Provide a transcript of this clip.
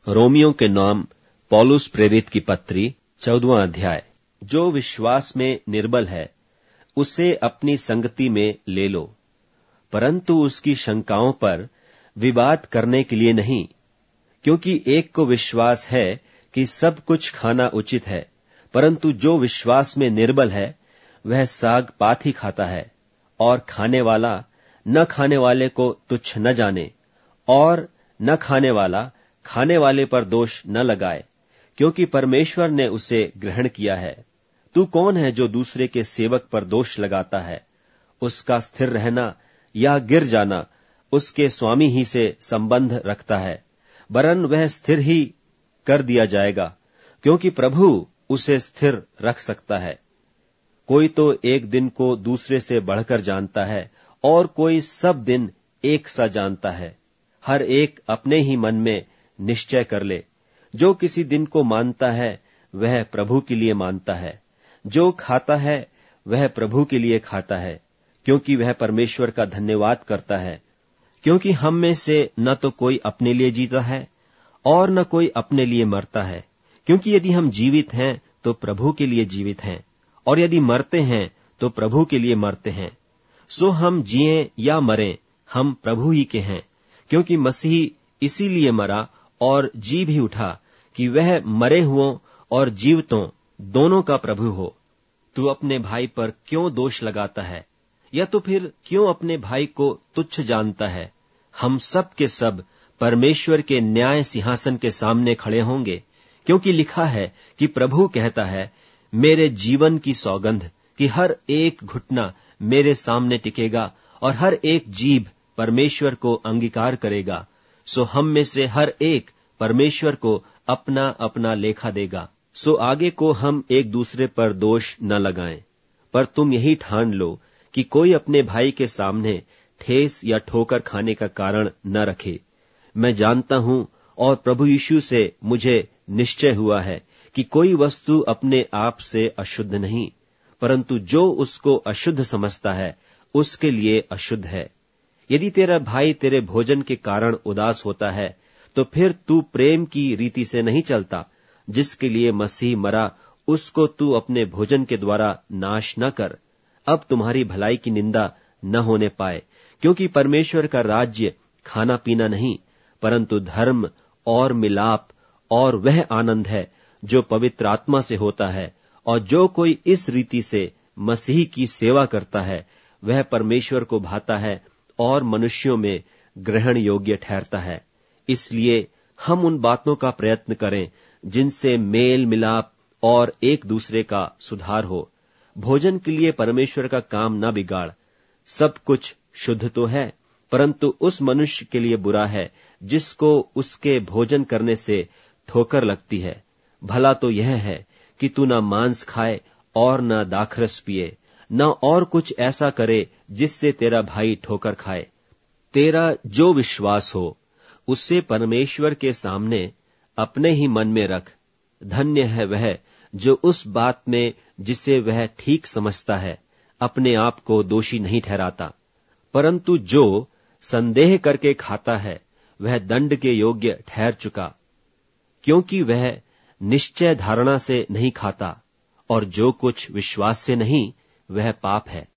रोमियों के नाम पौलुस प्रेरित की पत्री 14वां अध्याय। जो विश्वास में निर्बल है उसे अपनी संगति में ले लो, परंतु उसकी शंकाओं पर विवाद करने के लिए नहीं, क्योंकि एक को विश्वास है कि सब कुछ खाना उचित है, परंतु जो विश्वास में निर्बल है वह साग पात ही खाता है, और खाने वाला न खाने वाले को तुच्छ न जाने, और न खाने वाला खाने वाले पर दोष न लगाए, क्योंकि परमेश्वर ने उसे ग्रहण किया है। तू कौन है जो दूसरे के सेवक पर दोष लगाता है? उसका स्थिर रहना या गिर जाना उसके स्वामी ही से संबंध रखता है, वरन वह स्थिर ही कर दिया जाएगा, क्योंकि प्रभु उसे स्थिर रख सकता है। कोई तो एक दिन को दूसरे से बढ़कर जानता है, और कोई सब दिन एक सा जानता है। हर एक अपने ही मन में निश्चय कर ले। जो किसी दिन को मानता है वह प्रभु के लिए मानता है, जो खाता है वह प्रभु के लिए खाता है, क्योंकि वह परमेश्वर का धन्यवाद करता है। क्योंकि हम में से न तो कोई अपने लिए जीता है और न कोई अपने लिए मरता है, क्योंकि यदि हम जीवित हैं तो प्रभु के लिए जीवित हैं, और यदि मरते हैं तो प्रभु के लिए मरते हैं। सो हम जिएं या मरें, हम प्रभु ही के हैं, क्योंकि मसीह इसीलिए मरा और जी भी उठा कि वह मरे हुओं और जीवितों दोनों का प्रभु हो। तू अपने भाई पर क्यों दोष लगाता है, या तो फिर क्यों अपने भाई को तुच्छ जानता है? हम सब के सब परमेश्वर के न्याय सिंहासन के सामने खड़े होंगे, क्योंकि लिखा है कि प्रभु कहता है, मेरे जीवन की सौगंध कि हर एक घुटना मेरे सामने टिकेगा और हर एक जीभ परमेश्वर को अंगीकार करेगा। सो हम में से हर एक परमेश्वर को अपना अपना लेखा देगा। सो आगे को हम एक दूसरे पर दोष न लगाएं, पर तुम यही ठान लो कि कोई अपने भाई के सामने ठेस या ठोकर खाने का कारण न रखे। मैं जानता हूं और प्रभु यीशु से मुझे निश्चय हुआ है कि कोई वस्तु अपने आप से अशुद्ध नहीं, परंतु जो उसको अशुद्ध समझता है उसके लिए अशुद्ध है। यदि तेरा भाई तेरे भोजन के कारण उदास होता है, तो फिर तू प्रेम की रीति से नहीं चलता। जिसके लिए मसीह मरा उसको तू अपने भोजन के द्वारा नाश न कर। अब तुम्हारी भलाई की निंदा न होने पाए, क्योंकि परमेश्वर का राज्य खाना पीना नहीं, परंतु धर्म और मिलाप और वह आनंद है जो पवित्र आत्मा से होता है। और जो कोई इस रीति से मसीह की सेवा करता है वह परमेश्वर को भाता है और मनुष्यों में ग्रहण योग्य ठहरता है। इसलिए हम उन बातों का प्रयत्न करें जिनसे मेल मिलाप और एक दूसरे का सुधार हो। भोजन के लिए परमेश्वर का काम न बिगाड़। सब कुछ शुद्ध तो है, परंतु उस मनुष्य के लिए बुरा है जिसको उसके भोजन करने से ठोकर लगती है। भला तो यह है कि तू न मांस खाए और न दाखरस पिए, न और कुछ ऐसा करे जिससे तेरा भाई ठोकर खाए। तेरा जो विश्वास हो उससे परमेश्वर के सामने अपने ही मन में रख। धन्य है वह जो उस बात में जिसे वह ठीक समझता है अपने आप को दोषी नहीं ठहराता, परंतु जो संदेह करके खाता है वह दंड के योग्य ठहर चुका, क्योंकि वह निश्चय धारणा से नहीं खाता, और जो कुछ विश्वास से नहीं वह पाप है।